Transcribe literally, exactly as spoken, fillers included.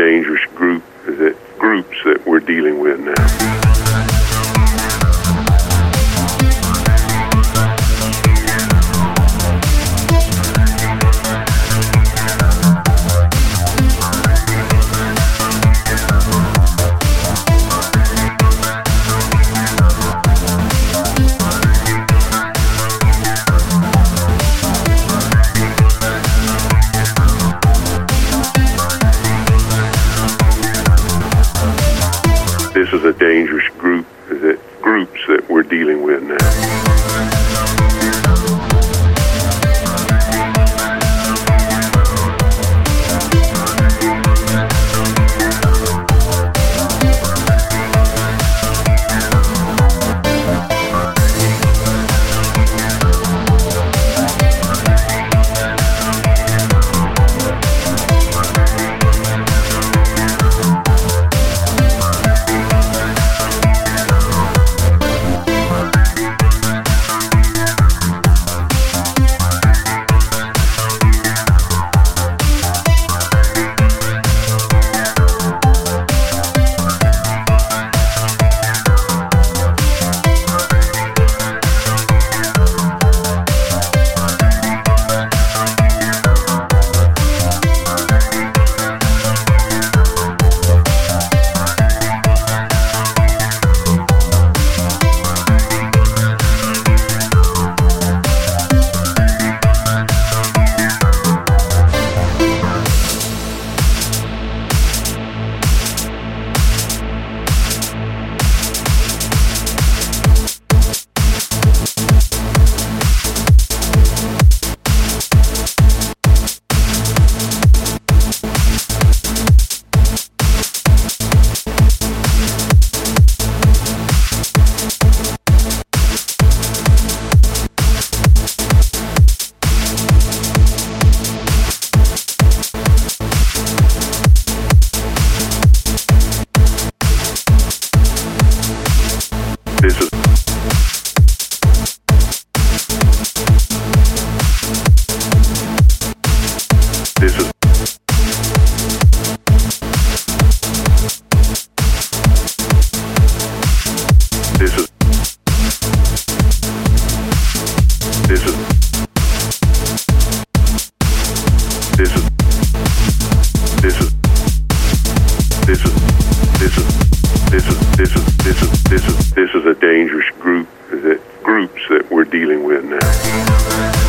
dangerous group that groups that we're dealing with now. This is a dangerous group that groups that we're dealing with now. This is this is this is this is this is this is this is this is this is this is this is this is this is a dangerous group that groups that we're dealing with now.